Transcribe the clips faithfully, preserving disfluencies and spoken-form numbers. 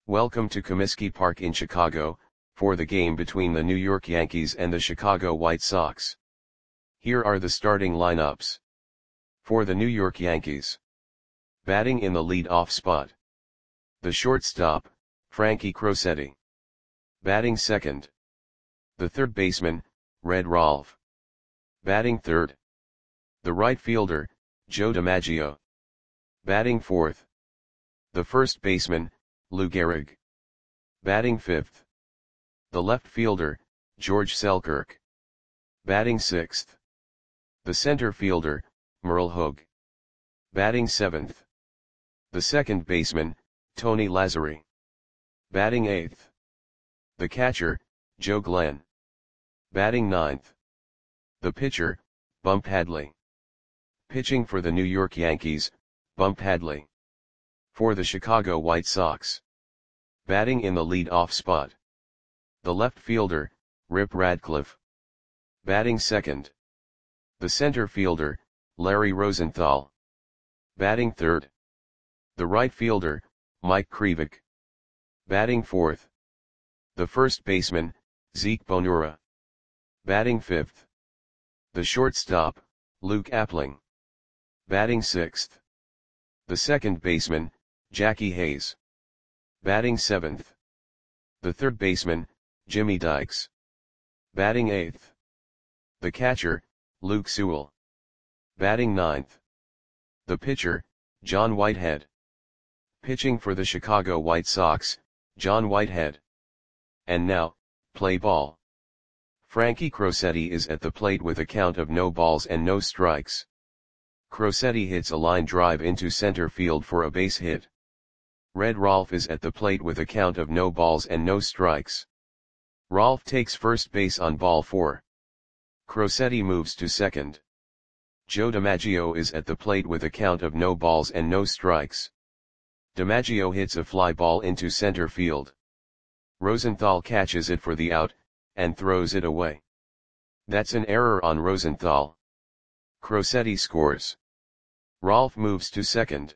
Welcome to Comiskey Park in Chicago, for the game between the New York Yankees and the Chicago White Sox. Here are the starting lineups. For the New York Yankees. Batting in the lead-off spot. The shortstop, Frankie Crosetti. Batting second. The third baseman, Red Rolfe. Batting third. The right fielder, Joe DiMaggio. Batting fourth. The first baseman, Lou Gehrig. Batting fifth. The left fielder, George Selkirk. Batting sixth. The center fielder, Merle Hoog. Batting seventh. The second baseman, Tony Lazzeri. Batting eighth. The catcher, Joe Glenn. Batting ninth. The pitcher, Bump Hadley. Pitching for the New York Yankees, Bump Hadley. For the Chicago White Sox. Batting in the lead-off spot. The left fielder, Rip Radcliffe. Batting second. The center fielder, Larry Rosenthal. Batting third. The right fielder, Mike Krivik. Batting fourth. The first baseman, Zeke Bonura. Batting fifth. The shortstop, Luke Appling. Batting sixth. The second baseman, Jackie Hayes. Batting seventh. The third baseman, Jimmy Dykes. Batting eighth. The catcher, Luke Sewell. Batting ninth. The pitcher, John Whitehead. Pitching for the Chicago White Sox, John Whitehead. And now, play ball. Frankie Crosetti is at the plate with a count of no balls and no strikes. Crosetti hits a line drive into center field for a base hit. Red Rolfe is at the plate with a count of no balls and no strikes. Rolfe takes first base on ball four. Crosetti moves to second. Joe DiMaggio is at the plate with a count of no balls and no strikes. DiMaggio hits a fly ball into center field. Rosenthal catches it for the out, and throws it away. That's an error on Rosenthal. Crosetti scores. Rolfe moves to second.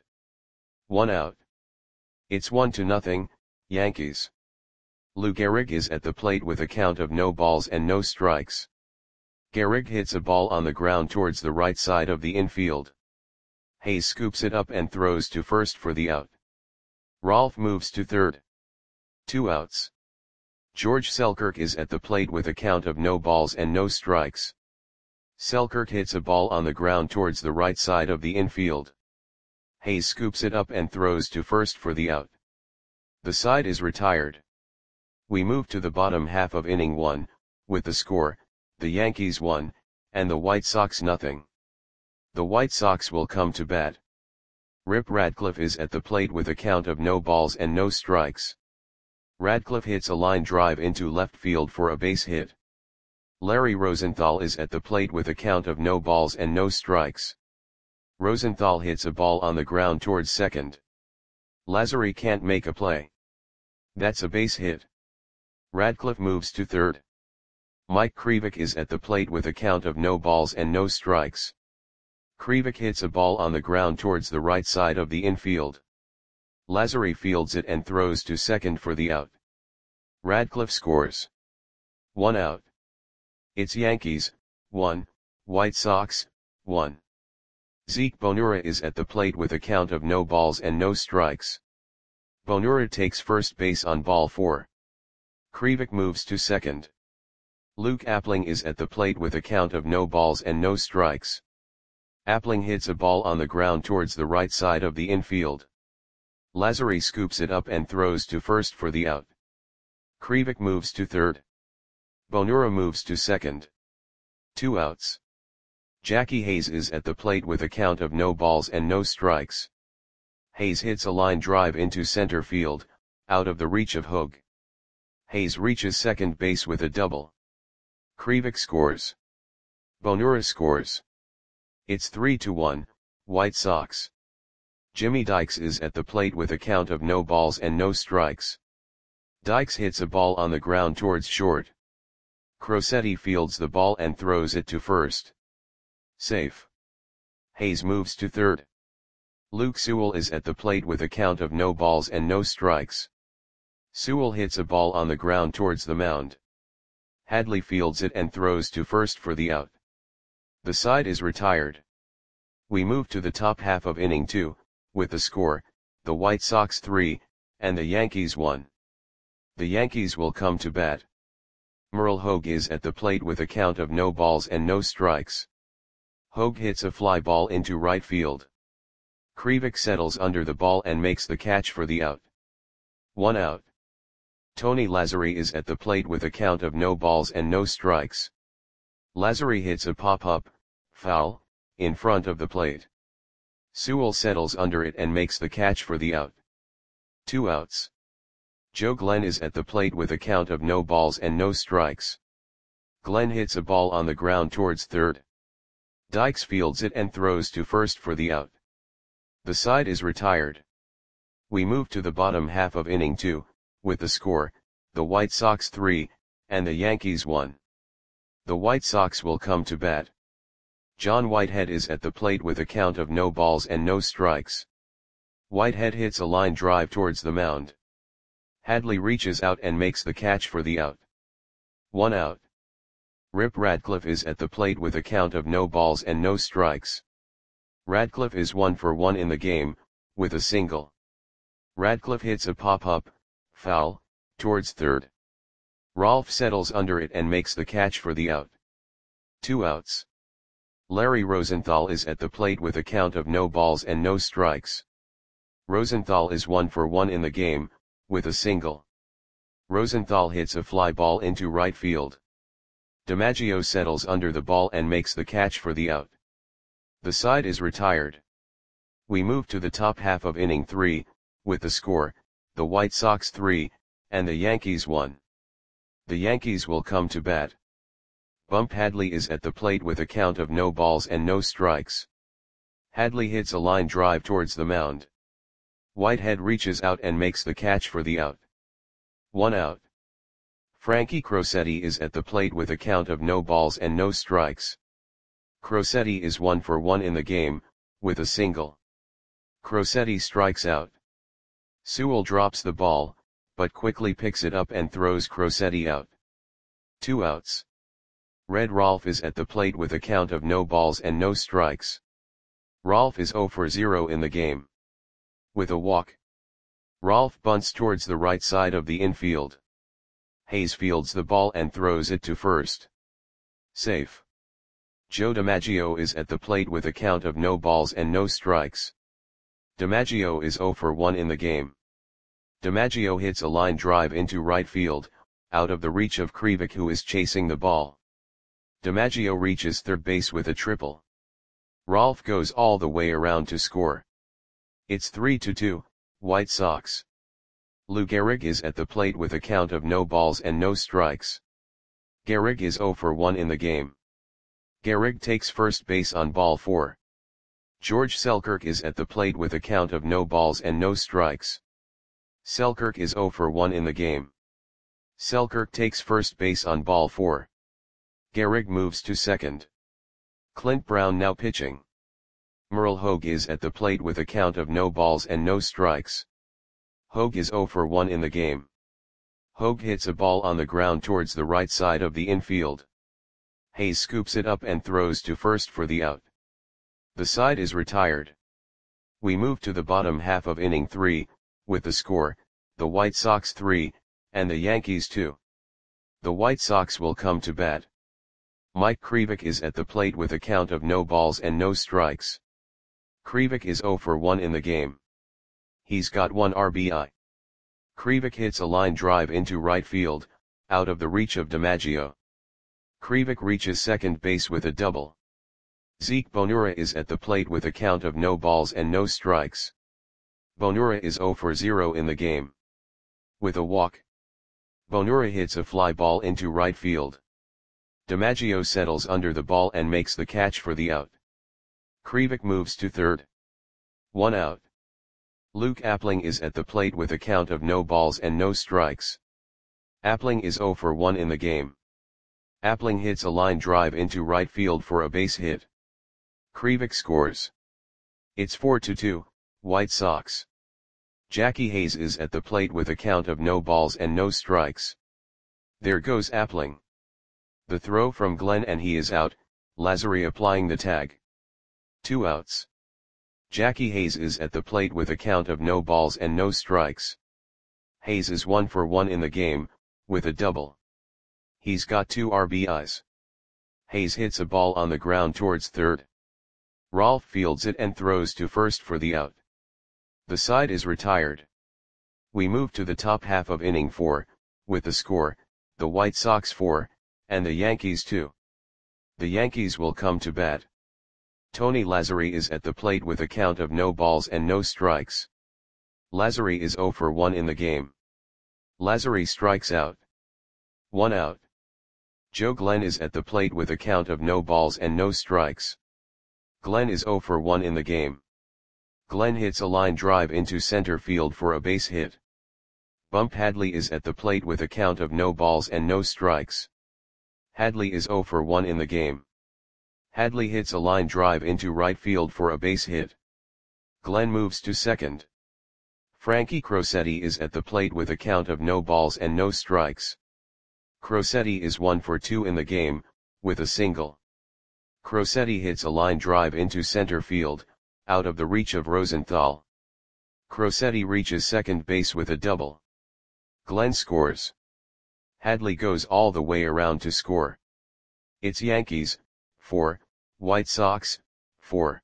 One out. It's one to nothing, Yankees. Lou Gehrig is at the plate with a count of no balls and no strikes. Gehrig hits a ball on the ground towards the right side of the infield. Hayes scoops it up and throws to first for the out. Rolfe moves to third. Two outs. George Selkirk is at the plate with a count of no balls and no strikes. Selkirk hits a ball on the ground towards the right side of the infield. Hayes scoops it up and throws to first for the out. The side is retired. We move to the bottom half of inning one, with the score, the Yankees one, and the White Sox nothing. The White Sox will come to bat. Rip Radcliffe is at the plate with a count of no balls and no strikes. Radcliffe hits a line drive into left field for a base hit. Larry Rosenthal is at the plate with a count of no balls and no strikes. Rosenthal hits a ball on the ground towards second. Lazzeri can't make a play. That's a base hit. Radcliffe moves to third. Mike Krivik is at the plate with a count of no balls and no strikes. Krivik hits a ball on the ground towards the right side of the infield. Lazzeri fields it and throws to second for the out. Radcliffe scores. One out. It's Yankees, one, White Sox, one. Zeke Bonura is at the plate with a count of no balls and no strikes. Bonura takes first base on ball four. Krivik moves to second. Luke Appling is at the plate with a count of no balls and no strikes. Appling hits a ball on the ground towards the right side of the infield. Lazzeri scoops it up and throws to first for the out. Krivik moves to third. Bonura moves to second. Two outs. Jackie Hayes is at the plate with a count of no balls and no strikes. Hayes hits a line drive into center field, out of the reach of Hoog. Hayes reaches second base with a double. Krivik scores. Bonura scores. It's three to one, White Sox. Jimmy Dykes is at the plate with a count of no balls and no strikes. Dykes hits a ball on the ground towards short. Crosetti fields the ball and throws it to first. Safe. Hayes moves to third. Luke Sewell is at the plate with a count of no balls and no strikes. Sewell hits a ball on the ground towards the mound. Hadley fields it and throws to first for the out. The side is retired. We move to the top half of inning two, with the score, the White Sox three, and the Yankees one. The Yankees will come to bat. Merle Hogue is at the plate with a count of no balls and no strikes. Hogue hits a fly ball into right field. Krivik settles under the ball and makes the catch for the out. One out. Tony Lazzeri is at the plate with a count of no balls and no strikes. Lazzeri hits a pop-up, foul, in front of the plate. Sewell settles under it and makes the catch for the out. Two outs. Joe Glenn is at the plate with a count of no balls and no strikes. Glenn hits a ball on the ground towards third. Dykes fields it and throws to first for the out. The side is retired. We move to the bottom half of inning two, with the score, the White Sox three, and the Yankees one. The White Sox will come to bat. John Whitehead is at the plate with a count of no balls and no strikes. Whitehead hits a line drive towards the mound. Hadley reaches out and makes the catch for the out. One out. Rip Radcliffe is at the plate with a count of no balls and no strikes. Radcliffe is one for one in the game, with a single. Radcliffe hits a pop-up, foul, towards third. Rolfe settles under it and makes the catch for the out. Two outs. Larry Rosenthal is at the plate with a count of no balls and no strikes. Rosenthal is one for one in the game, with a single. Rosenthal hits a fly ball into right field. DiMaggio settles under the ball and makes the catch for the out. The side is retired. We move to the top half of inning three, with the score, the White Sox three, and the Yankees one. The Yankees will come to bat. Bump Hadley is at the plate with a count of no balls and no strikes. Hadley hits a line drive towards the mound. Whitehead reaches out and makes the catch for the out. One out. Frankie Crosetti is at the plate with a count of no balls and no strikes. Crosetti is one for one in the game, with a single. Crosetti strikes out. Sewell drops the ball, but quickly picks it up and throws Crosetti out. Two outs. Red Rolfe is at the plate with a count of no balls and no strikes. Rolfe is zero for zero in the game. With a walk. Rolfe bunts towards the right side of the infield. Hayes fields the ball and throws it to first. Safe. Joe DiMaggio is at the plate with a count of no balls and no strikes. DiMaggio is zero for one in the game. DiMaggio hits a line drive into right field, out of the reach of Krivik, who is chasing the ball. DiMaggio reaches third base with a triple. Rolfe goes all the way around to score. It's three to two, White Sox. Lou Gehrig is at the plate with a count of no balls and no strikes. Gehrig is zero for one in the game. Gehrig takes first base on ball four. George Selkirk is at the plate with a count of no balls and no strikes. Selkirk is zero for one in the game. Selkirk takes first base on ball four. Gehrig moves to second. Clint Brown now pitching. Merle Hogue is at the plate with a count of no balls and no strikes. Hogue is zero for one in the game. Hogue hits a ball on the ground towards the right side of the infield. Hayes scoops it up and throws to first for the out. The side is retired. We move to the bottom half of inning three, with the score, the White Sox three, and the Yankees two. The White Sox will come to bat. Mike Krivik is at the plate with a count of no balls and no strikes. Krivik is zero for one in the game. He's got one R B I. Krivik hits a line drive into right field, out of the reach of DiMaggio. Krivik reaches second base with a double. Zeke Bonura is at the plate with a count of no balls and no strikes. Bonura is zero for zero in the game. With a walk. Bonura hits a fly ball into right field. DiMaggio settles under the ball and makes the catch for the out. Krivik moves to third. One out. Luke Appling is at the plate with a count of no balls and no strikes. Appling is zero for one in the game. Appling hits a line drive into right field for a base hit. Krivik scores. It's four to two, White Sox. Jackie Hayes is at the plate with a count of no balls and no strikes. There goes Appling. The throw from Glenn and he is out, Lazary applying the tag. Two outs. Jackie Hayes is at the plate with a count of no balls and no strikes. Hayes is one for one in the game, with a double. He's got two R B Is. Hayes hits a ball on the ground towards third. Rolfe fields it and throws to first for the out. The side is retired. We move to the top half of inning four, with the score, the White Sox four, and the Yankees two. The Yankees will come to bat. Tony Lazary is at the plate with a count of no balls and no strikes. Lazary is zero for one in the game. Lazary strikes out. One out. Joe Glenn is at the plate with a count of no balls and no strikes. Glenn is zero for one in the game. Glenn hits a line drive into center field for a base hit. Bump Hadley is at the plate with a count of no balls and no strikes. Hadley is zero for one in the game. Hadley hits a line drive into right field for a base hit. Glenn moves to second. Frankie Crosetti is at the plate with a count of no balls and no strikes. Crosetti is one for two in the game, with a single. Crosetti hits a line drive into center field, out of the reach of Rosenthal. Crosetti reaches second base with a double. Glenn scores. Hadley goes all the way around to score. It's Yankees, four, White Sox, four.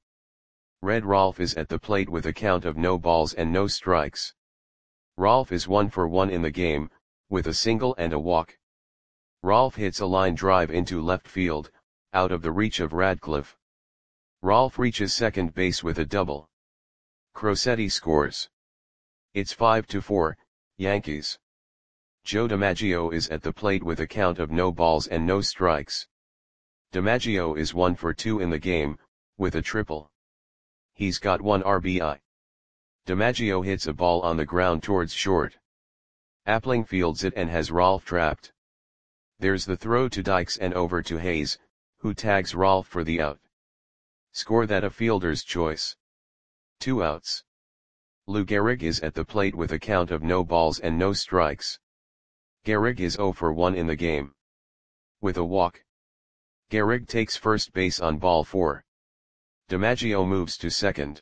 Red Rolfe is at the plate with a count of no balls and no strikes. Rolfe is one for one in the game, with a single and a walk. Rolfe hits a line drive into left field, out of the reach of Radcliffe. Rolfe reaches second base with a double. Crosetti scores. It's five to four, Yankees. Joe DiMaggio is at the plate with a count of no balls and no strikes. DiMaggio is one for two in the game, with a triple. He's got one R B I. DiMaggio hits a ball on the ground towards short. Appling fields it and has Rolfe trapped. There's the throw to Dykes and over to Hayes, who tags Rolfe for the out. Score that a fielder's choice. Two outs. Lou Gehrig is at the plate with a count of no balls and no strikes. Gehrig is zero for one in the game. With a walk. Gehrig takes first base on ball four. DiMaggio moves to second.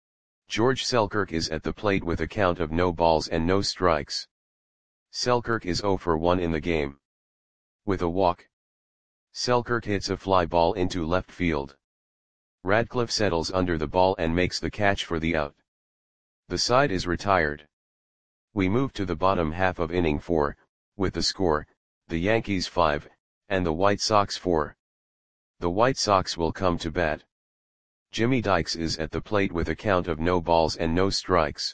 George Selkirk is at the plate with a count of no balls and no strikes. Selkirk is zero for one in the game. With a walk. Selkirk hits a fly ball into left field. Radcliffe settles under the ball and makes the catch for the out. The side is retired. We move to the bottom half of inning four, with the score, the Yankees five, and the White Sox four. The White Sox will come to bat. Jimmy Dykes is at the plate with a count of no balls and no strikes.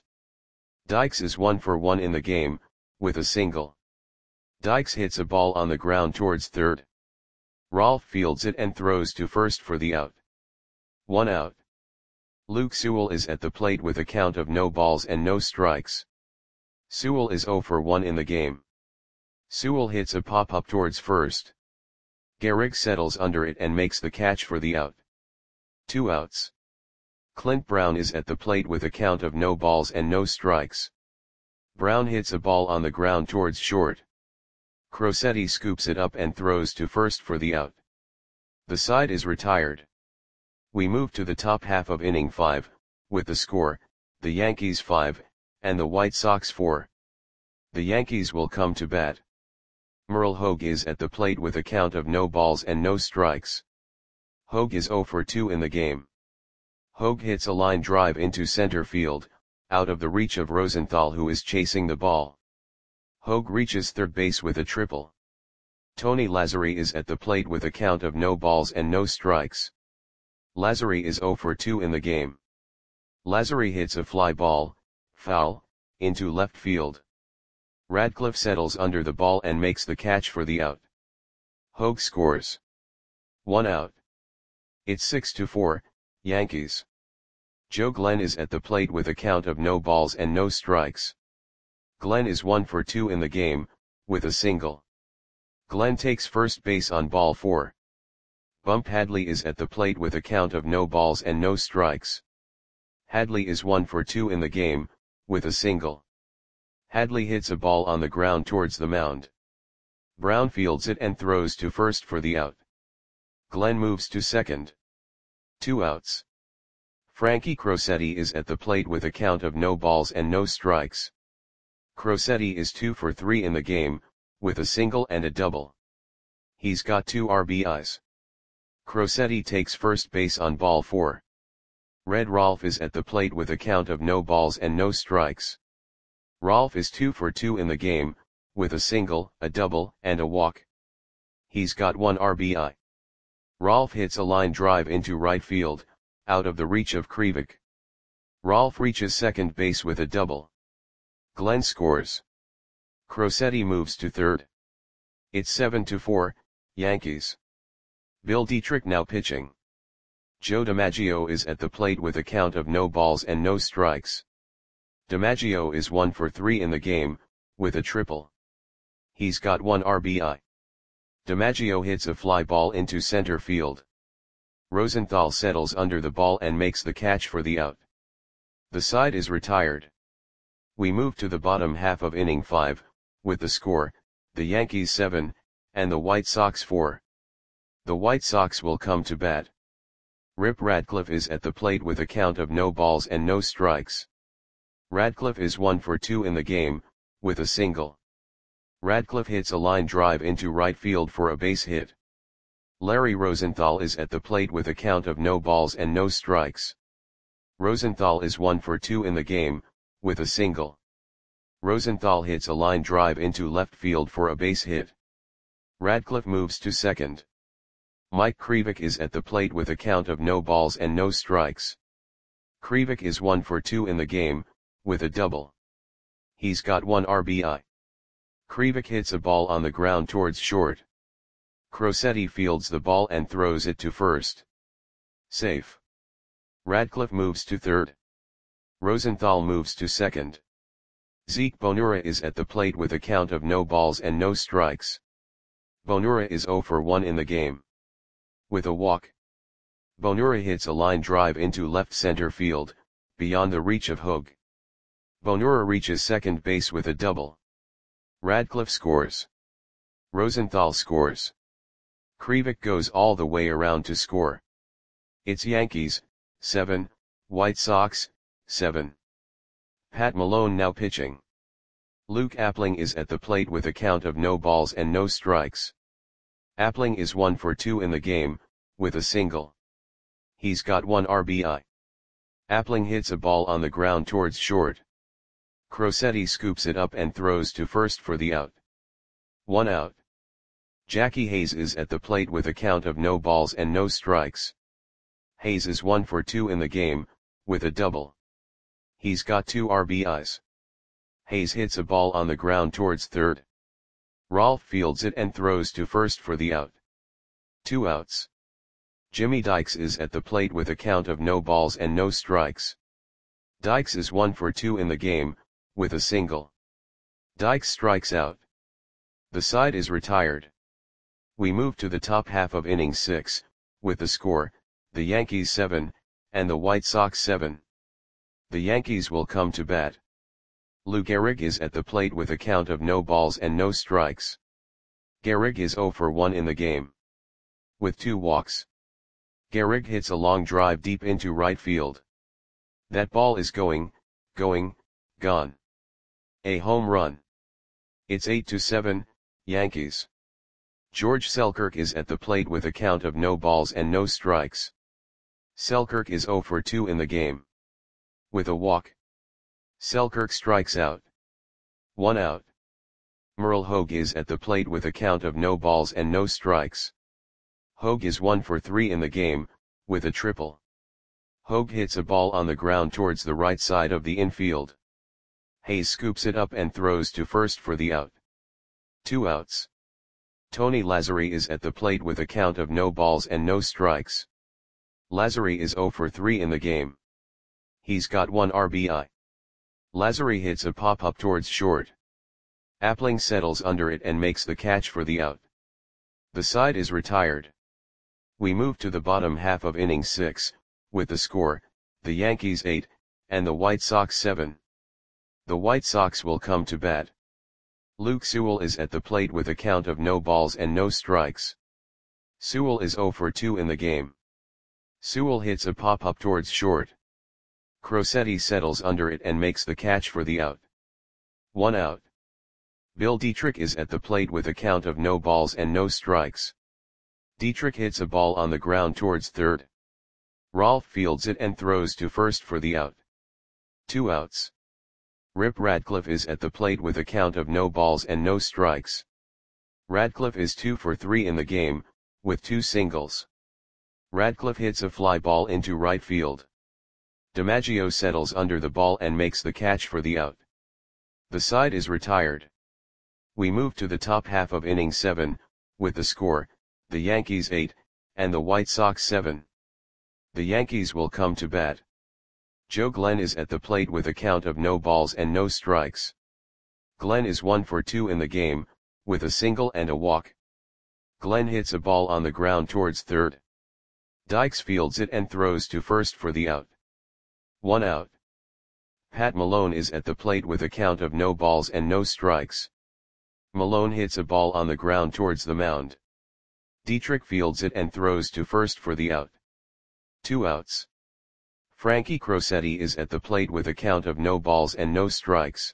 Dykes is one for one in the game, with a single. Dykes hits a ball on the ground towards third. Rolfe fields it and throws to first for the out. One out. Luke Sewell is at the plate with a count of no balls and no strikes. Sewell is zero for one in the game. Sewell hits a pop-up towards first. Gehrig settles under it and makes the catch for the out. Two outs. Clint Brown is at the plate with a count of no balls and no strikes. Brown hits a ball on the ground towards short. Crosetti scoops it up and throws to first for the out. The side is retired. We move to the top half of inning five, with the score, the Yankees five, and the White Sox four. The Yankees will come to bat. Merle Hogue is at the plate with a count of no balls and no strikes. Hogue is zero for two in the game. Hogue hits a line drive into center field, out of the reach of Rosenthal who is chasing the ball. Hogue reaches third base with a triple. Tony Lazary is at the plate with a count of no balls and no strikes. Lazary is zero for two in the game. Lazary hits a fly ball, foul, into left field. Radcliffe settles under the ball and makes the catch for the out. Hogue scores. One out. It's six to four, Yankees. Joe Glenn is at the plate with a count of no balls and no strikes. Glenn is one for two in the game, with a single. Glenn takes first base on ball four. Bump Hadley is at the plate with a count of no balls and no strikes. Hadley is one for two in the game, with a single. Hadley hits a ball on the ground towards the mound. Brown fields it and throws to first for the out. Glenn moves to second. Two outs. Frankie Crosetti is at the plate with a count of no balls and no strikes. Crosetti is two for three in the game, with a single and a double. He's got two R B Is. Crosetti takes first base on ball four. Red Rolf is at the plate with a count of no balls and no strikes. Rolf is two for two in the game, with a single, a double, and a walk. He's got one R B I. Rolf hits a line drive into right field, out of the reach of Krivik. Rolf reaches second base with a double. Glenn scores. Crosetti moves to third. It's seven to four, Yankees. Bill Dietrich now pitching. Joe DiMaggio is at the plate with a count of no balls and no strikes. DiMaggio is one for three in the game, with a triple. He's got one R B I. DiMaggio hits a fly ball into center field. Rosenthal settles under the ball and makes the catch for the out. The side is retired. We move to the bottom half of inning five, with the score, the Yankees seven, and the White Sox four. The White Sox will come to bat. Rip Radcliffe is at the plate with a count of no balls and no strikes. Radcliffe is one for two in the game, with a single. Radcliffe hits a line drive into right field for a base hit. Larry Rosenthal is at the plate with a count of no balls and no strikes. Rosenthal is one for two in the game, with a single. Rosenthal hits a line drive into left field for a base hit. Radcliffe moves to second. Mike Krivik is at the plate with a count of no balls and no strikes. Krivik is one for two in the game, with a double. He's got one R B I. Krivik hits a ball on the ground towards short. Crosetti fields the ball and throws it to first. Safe. Radcliffe moves to third. Rosenthal moves to second. Zeke Bonura is at the plate with a count of no balls and no strikes. Bonura is zero for one in the game. With a walk. Bonura hits a line drive into left center field, beyond the reach of Hogue. Bonura reaches second base with a double. Radcliffe scores. Rosenthal scores. Krivik goes all the way around to score. It's Yankees, seven, White Sox, seven. Pat Malone now pitching. Luke Appling is at the plate with a count of no balls and no strikes. Appling is one for two in the game, with a single. He's got one R B I. Appling hits a ball on the ground towards short. Crosetti scoops it up and throws to first for the out. One out. Jackie Hayes is at the plate with a count of no balls and no strikes. Hayes is one for two in the game, with a double. He's got two R B Is. Hayes hits a ball on the ground towards third. Rolf fields it and throws to first for the out. Two outs. Jimmy Dykes is at the plate with a count of no balls and no strikes. Dykes is one for two in the game, with a single. Dykes strikes out. The side is retired. We move to the top half of inning six, with the score, the Yankees seven, and the White Sox seven. The Yankees will come to bat. Lou Gehrig is at the plate with a count of no balls and no strikes. Gehrig is zero for one in the game. With two walks. Gehrig hits a long drive deep into right field. That ball is going, going, gone. A home run. It's eight to seven, Yankees. George Selkirk is at the plate with a count of no balls and no strikes. Selkirk is zero for two in the game. With a walk. Selkirk strikes out. One out. Merle Hogue is at the plate with a count of no balls and no strikes. Hogue is one for three in the game, with a triple. Hogue hits a ball on the ground towards the right side of the infield. Hayes scoops it up and throws to first for the out. Two outs. Tony Lazzari is at the plate with a count of no balls and no strikes. Lazzari is zero for three in the game. He's got one R B I. Lazzari hits a pop-up towards short. Appling settles under it and makes the catch for the out. The side is retired. We move to the bottom half of inning six, with the score, the Yankees eight, and the White Sox seven. The White Sox will come to bat. Luke Sewell is at the plate with a count of no balls and no strikes. Sewell is zero for two in the game. Sewell hits a pop-up towards short. Crosetti settles under it and makes the catch for the out. One out. Bill Dietrich is at the plate with a count of no balls and no strikes. Dietrich hits a ball on the ground towards third. Rolf fields it and throws to first for the out. Two outs. Rip Radcliffe is at the plate with a count of no balls and no strikes. Radcliffe is two for three in the game, with two singles. Radcliffe hits a fly ball into right field. DiMaggio settles under the ball and makes the catch for the out. The side is retired. We move to the top half of inning seven, with the score, the Yankees eight, and the White Sox seven. The Yankees will come to bat. Joe Glenn is at the plate with a count of no balls and no strikes. Glenn is one for two in the game, with a single and a walk. Glenn hits a ball on the ground towards third. Dykes fields it and throws to first for the out. One out. Pat Malone is at the plate with a count of no balls and no strikes. Malone hits a ball on the ground towards the mound. Dietrich fields it and throws to first for the out. Two outs. Frankie Crosetti is at the plate with a count of no balls and no strikes.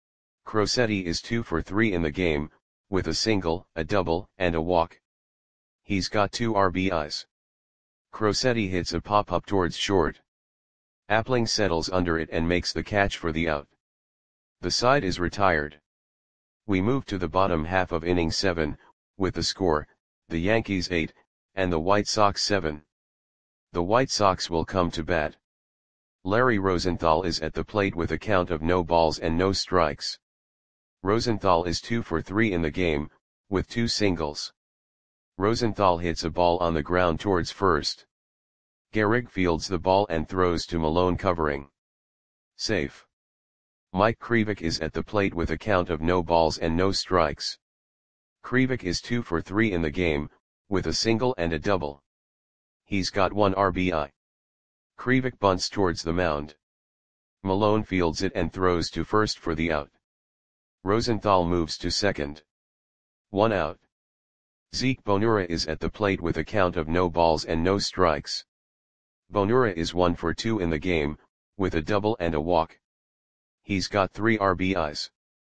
Crosetti is two for three in the game, with a single, a double, and a walk. He's got two R B Is. Crosetti hits a pop-up towards short. Appling settles under it and makes the catch for the out. The side is retired. We move to the bottom half of inning seven, with the score, the Yankees eight, and the White Sox seven. The White Sox will come to bat. Larry Rosenthal is at the plate with a count of no balls and no strikes. Rosenthal is two for three in the game, with two singles. Rosenthal hits a ball on the ground towards first. Gehrig fields the ball and throws to Malone covering. Safe. Mike Krivik is at the plate with a count of no balls and no strikes. Krivik is two for three in the game, with a single and a double. He's got one R B I. Krivik bunts towards the mound. Malone fields it and throws to first for the out. Rosenthal moves to second. One out. Zeke Bonura is at the plate with a count of no balls and no strikes. Bonura is one for two in the game, with a double and a walk. He's got three R B Is.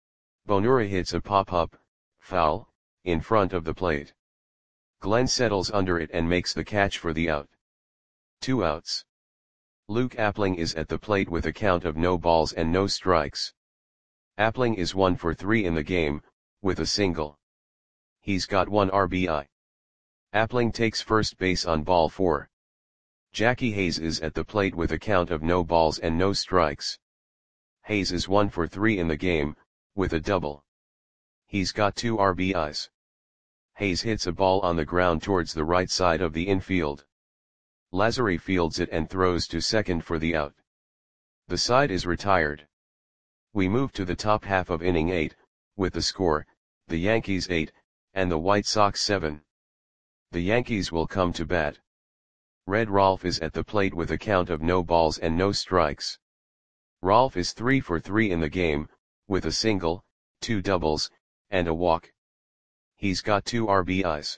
Bonura hits a pop-up, foul, in front of the plate. Glenn settles under it and makes the catch for the out. Two outs. Luke Appling is at the plate with a count of no balls and no strikes. Appling is one for three in the game, with a single. He's got one R B I. Appling takes first base on ball four. Jackie Hayes is at the plate with a count of no balls and no strikes. Hayes is one for three in the game, with a double. He's got two R B Is. Hayes hits a ball on the ground towards the right side of the infield. Lazary fields it and throws to second for the out. The side is retired. We move to the top half of inning eight, with the score, the Yankees eight, and the White Sox seven. The Yankees will come to bat. Red Rolf is at the plate with a count of no balls and no strikes. Rolf is three for three in the game, with a single, two doubles, and a walk. He's got two R B Is.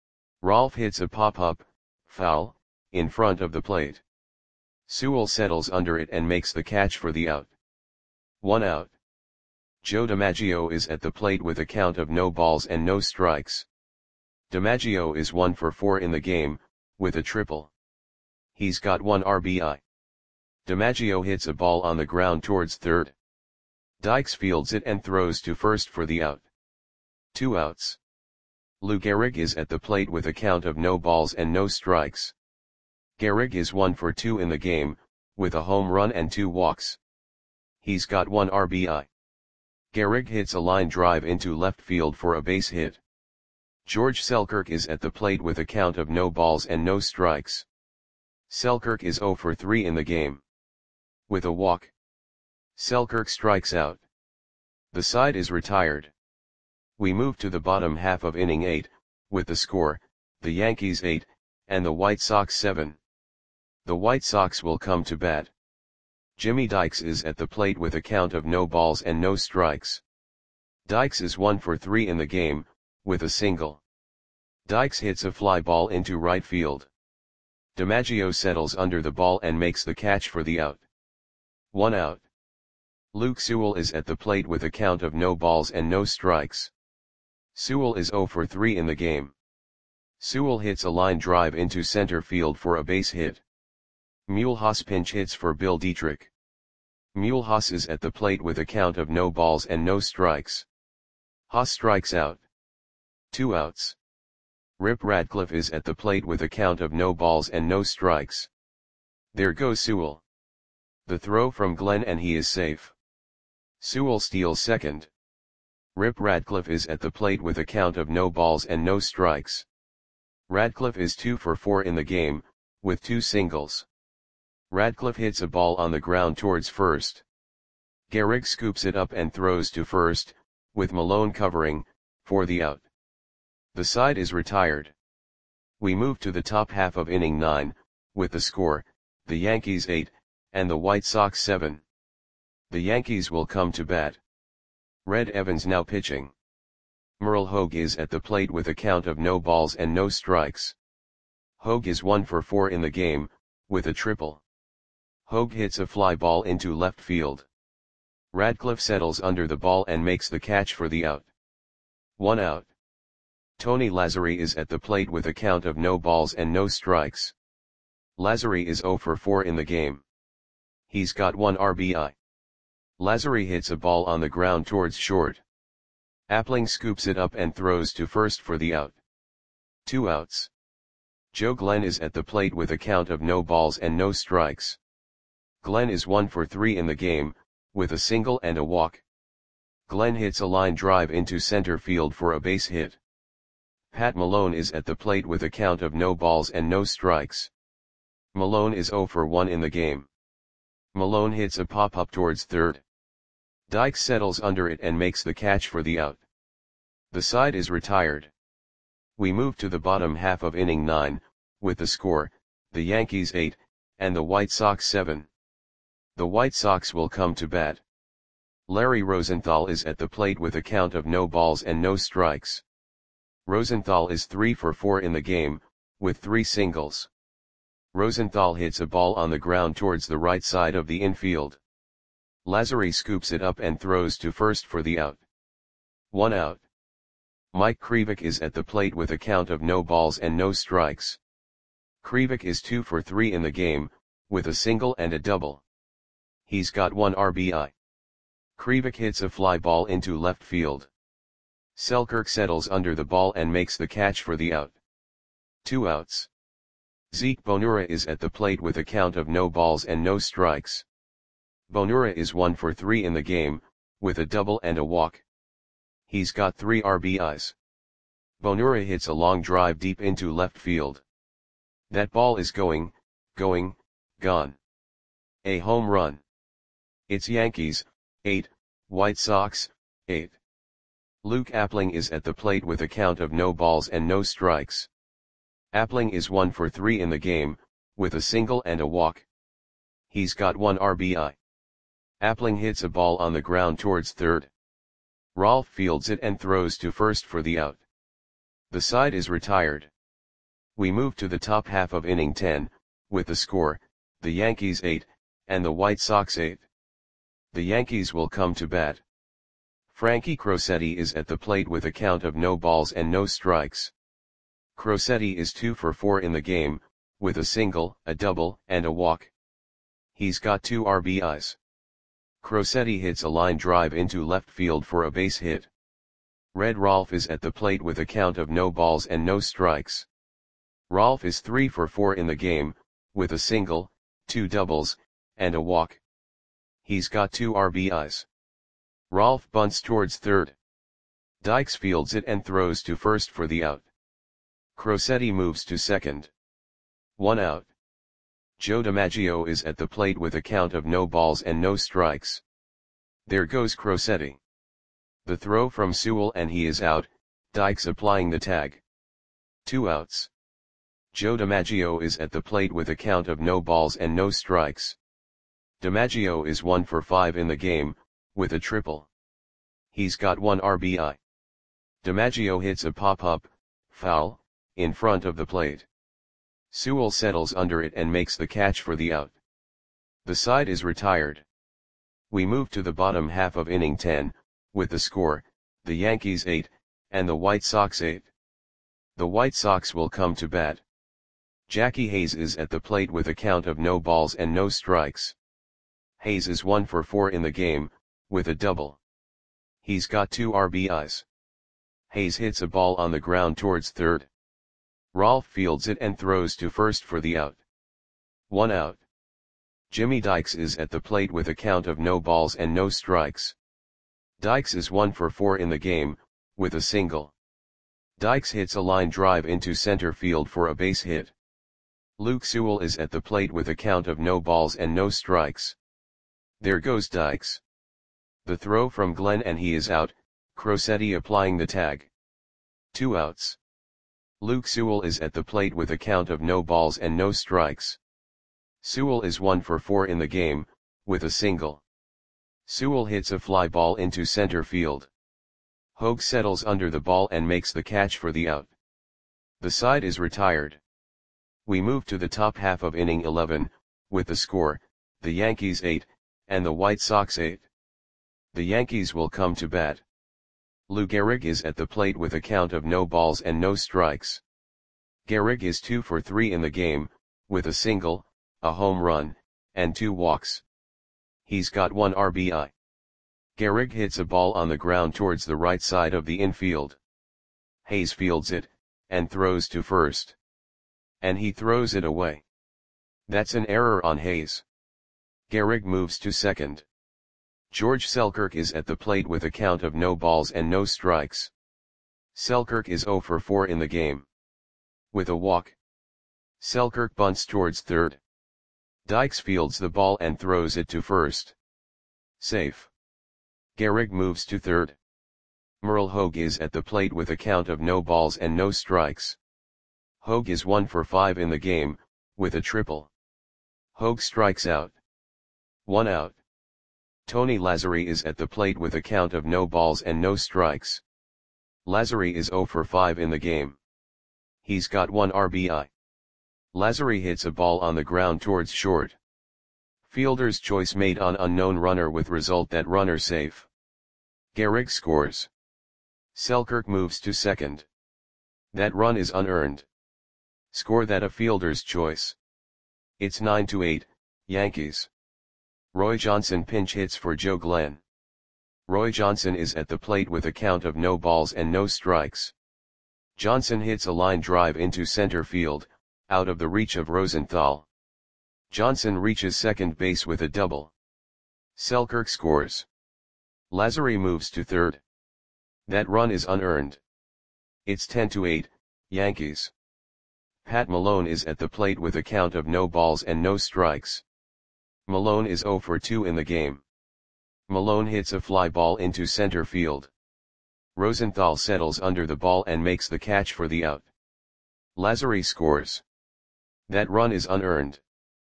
Rolf hits a pop-up, foul, in front of the plate. Sewell settles under it and makes the catch for the out. One out. Joe DiMaggio is at the plate with a count of no balls and no strikes. DiMaggio is one for four in the game, with a triple. He's got one R B I. DiMaggio hits a ball on the ground towards third. Dykes fields it and throws to first for the out. Two outs. Lou Gehrig is at the plate with a count of no balls and no strikes. Gehrig is one for two in the game, with a home run and two walks. He's got one R B I. Gehrig hits a line drive into left field for a base hit. George Selkirk is at the plate with a count of no balls and no strikes. Selkirk is zero for three in the game. With a walk. Selkirk strikes out. The side is retired. We move to the bottom half of inning eight, with the score, the Yankees eight, and the White Sox seven. The White Sox will come to bat. Jimmy Dykes is at the plate with a count of no balls and no strikes. Dykes is one for three in the game, with a single. Dykes hits a fly ball into right field. DiMaggio settles under the ball and makes the catch for the out. One out. Luke Sewell is at the plate with a count of no balls and no strikes. Sewell is zero for three in the game. Sewell hits a line drive into center field for a base hit. Mulhouse pinch hits for Bill Dietrich. Mulhouse is at the plate with a count of no balls and no strikes. Haas strikes out. Two outs. Rip Radcliffe is at the plate with a count of no balls and no strikes. There goes Sewell. The throw from Glenn and he is safe. Sewell steals second. Rip Radcliffe is at the plate with a count of no balls and no strikes. Radcliffe is two for four in the game, with two singles. Radcliffe hits a ball on the ground towards first. Gehrig scoops it up and throws to first, with Malone covering, for the out. The side is retired. We move to the top half of inning nine, with the score, the Yankees eight, and the White Sox seven. The Yankees will come to bat. Red Evans now pitching. Merle Hogue is at the plate with a count of no balls and no strikes. Hogue is one for four in the game, with a triple. Hogue hits a fly ball into left field. Radcliffe settles under the ball and makes the catch for the out. One out. Tony Lazzeri is at the plate with a count of no balls and no strikes. Lazzeri is zero for four in the game. He's got one R B I. Lazzeri hits a ball on the ground towards short. Appling scoops it up and throws to first for the out. Two outs. Joe Glenn is at the plate with a count of no balls and no strikes. Glenn is one for three in the game, with a single and a walk. Glenn hits a line drive into center field for a base hit. Pat Malone is at the plate with a count of no balls and no strikes. Malone is zero for one in the game. Malone hits a pop-up towards third. Dykes settles under it and makes the catch for the out. The side is retired. We move to the bottom half of inning nine, with the score, the Yankees eight, and the White Sox seven. The White Sox will come to bat. Larry Rosenthal is at the plate with a count of no balls and no strikes. Rosenthal is three for four in the game, with three singles. Rosenthal hits a ball on the ground towards the right side of the infield. Lazzeri scoops it up and throws to first for the out. One out. Mike Krivik is at the plate with a count of no balls and no strikes. Krivik is two for three in the game, with a single and a double. He's got one R B I. Krivik hits a fly ball into left field. Selkirk settles under the ball and makes the catch for the out. Two outs. Zeke Bonura is at the plate with a count of no balls and no strikes. Bonura is one for three in the game, with a double and a walk. He's got three R B Is. Bonura hits a long drive deep into left field. That ball is going, going, gone. A home run. It's Yankees, eight, White Sox, eight. Luke Appling is at the plate with a count of no balls and no strikes. Appling is one for three in the game, with a single and a walk. He's got one R B I. Appling hits a ball on the ground towards third. Rolfe fields it and throws to first for the out. The side is retired. We move to the top half of inning ten, with the score, the Yankees eight, and the White Sox eight. The Yankees will come to bat. Frankie Crosetti is at the plate with a count of no balls and no strikes. Crosetti is two for four in the game, with a single, a double, and a walk. He's got two R B Is. Crosetti hits a line drive into left field for a base hit. Red Rolfe is at the plate with a count of no balls and no strikes. Rolfe is three for four in the game, with a single, two doubles, and a walk. He's got two R B Is. Rolfe bunts towards third. Dykes fields it and throws to first for the out. Crosetti moves to second. One out. Joe DiMaggio is at the plate with a count of no balls and no strikes. There goes Crosetti. The throw from Sewell and he is out, Dykes applying the tag. Two outs. Joe DiMaggio is at the plate with a count of no balls and no strikes. DiMaggio is one for five in the game, with a triple. He's got one R B I. DiMaggio hits a pop-up, foul, in front of the plate. Sewell settles under it and makes the catch for the out. The side is retired. We move to the bottom half of inning ten, with the score, the Yankees eight, and the White Sox eight. The White Sox will come to bat. Jackie Hayes is at the plate with a count of no balls and no strikes. Hayes is one for four in the game, with a double. He's got two R B Is. Hayes hits a ball on the ground towards third. Rolfe fields it and throws to first for the out. One out. Jimmy Dykes is at the plate with a count of no balls and no strikes. Dykes is one for four in the game, with a single. Dykes hits a line drive into center field for a base hit. Luke Sewell is at the plate with a count of no balls and no strikes. There goes Dykes. The throw from Glenn and he is out, Crosetti applying the tag. Two outs. Luke Sewell is at the plate with a count of no balls and no strikes. Sewell is one for four in the game, with a single. Sewell hits a fly ball into center field. Hogue settles under the ball and makes the catch for the out. The side is retired. We move to the top half of inning eleven, with the score, the Yankees eight, and the White Sox eight. The Yankees will come to bat. Lou Gehrig is at the plate with a count of no balls and no strikes. Gehrig is two for three in the game, with a single, a home run, and two walks. He's got one R B I. Gehrig hits a ball on the ground towards the right side of the infield. Hayes fields it, and throws to first. And he throws it away. That's an error on Hayes. Gehrig moves to second. George Selkirk is at the plate with a count of no balls and no strikes. Selkirk is zero for four in the game. With a walk. Selkirk bunts towards third. Dykes fields the ball and throws it to first. Safe. Gehrig moves to third. Merle Hogue is at the plate with a count of no balls and no strikes. Hogue is one for five in the game, with a triple. Hogue strikes out. One out. Tony Lazzeri is at the plate with a count of no balls and no strikes. Lazzeri is zero for five in the game. He's got one R B I. Lazzeri hits a ball on the ground towards short. Fielder's choice made on unknown runner with result that runner safe. Gehrig scores. Selkirk moves to second. That run is unearned. Score that a fielder's choice. It's nine to eight, Yankees. Roy Johnson pinch hits for Joe Glenn. Roy Johnson is at the plate with a count of no balls and no strikes. Johnson hits a line drive into center field, out of the reach of Rosenthal. Johnson reaches second base with a double. Selkirk scores. Lazzeri moves to third. That run is unearned. It's ten to eight, Yankees. Pat Malone is at the plate with a count of no balls and no strikes. Malone is zero for two in the game. Malone hits a fly ball into center field. Rosenthal settles under the ball and makes the catch for the out. Lazzeri scores. That run is unearned.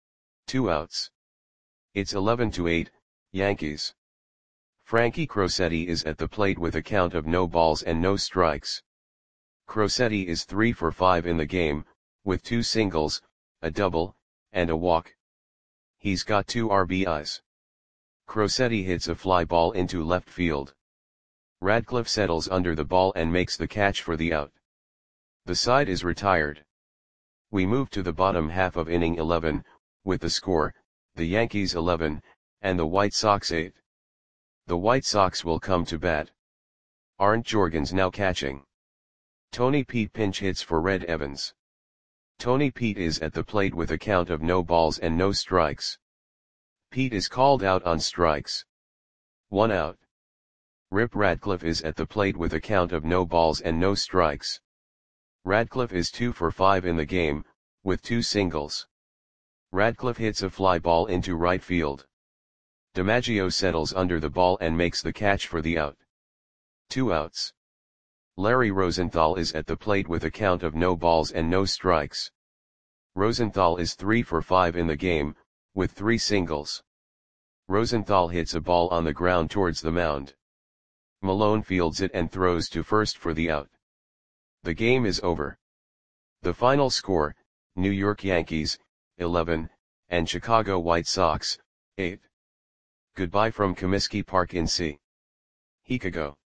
Two outs. It's eleven to eight, Yankees. Frankie Crosetti is at the plate with a count of no balls and no strikes. Crosetti is three for five in the game, with two singles, a double, and a walk. He's got two R B Is. Crosetti hits a fly ball into left field. Radcliffe settles under the ball and makes the catch for the out. The side is retired. We move to the bottom half of inning eleven, with the score, the Yankees eleven, and the White Sox eight. The White Sox will come to bat. Arndt Jorgens now catching. Tony Pete pinch hits for Red Evans. Tony Pete is at the plate with a count of no balls and no strikes. Pete is called out on strikes. One out. Rip Radcliffe is at the plate with a count of no balls and no strikes. Radcliffe is two for five in the game, with two singles. Radcliffe hits a fly ball into right field. DiMaggio settles under the ball and makes the catch for the out. Two outs. Larry Rosenthal is at the plate with a count of no balls and no strikes. Rosenthal is three for five in the game, with three singles. Rosenthal hits a ball on the ground towards the mound. Malone fields it and throws to first for the out. The game is over. The final score, New York Yankees, eleven, and Chicago White Sox, eight. Goodbye from Comiskey Park in Chicago.